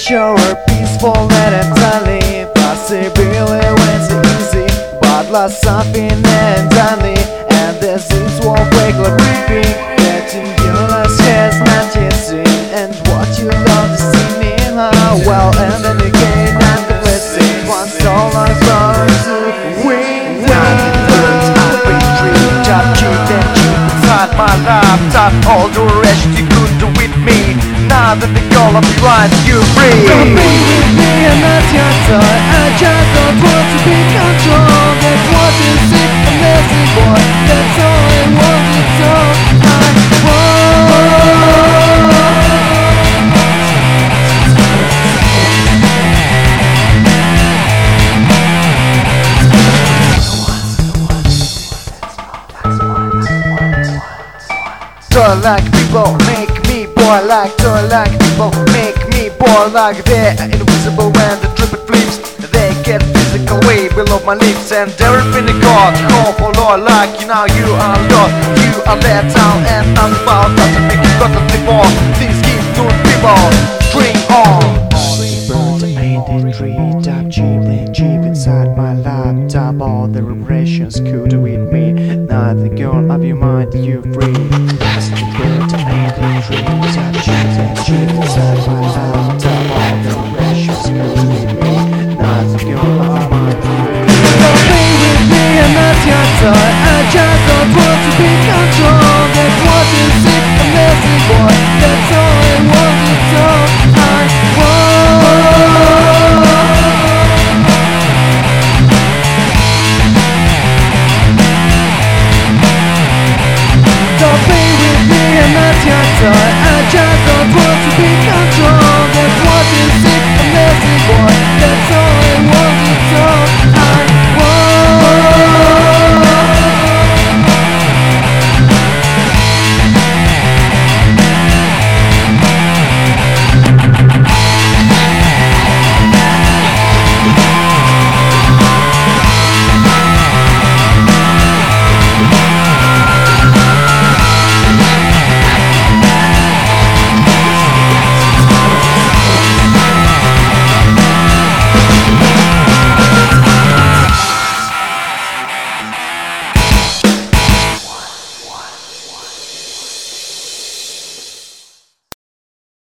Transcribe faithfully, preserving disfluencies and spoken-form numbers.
sure peaceful and entirely possibility when it's easy, but lost something entirely, and this is what regular breathing that in your life has not yet seen, and what you love to see me how well, and then again I'm the blessing once all our stars to win. I've been dreaming, top cheap and cheap inside my laptop, all the rest you could do with me. Now that the goal of right, you free. Don't be with me and not your toy. I just don't want to be controlled. That's what you see, a messy boy. That's all I want, it's all I want. Toy like people make me boy like, toy like people make me boy like. They're invisible when the trip flips. They get physical way below my lips, and they're in the god. Call for law like you now you are lost. You are let down and I'm about to make you got to before. These give to people. Drink on. All the birds painted tree top cheap and cheap inside my laptop. All the impressions could with me. Now the girl of your mind you free. I just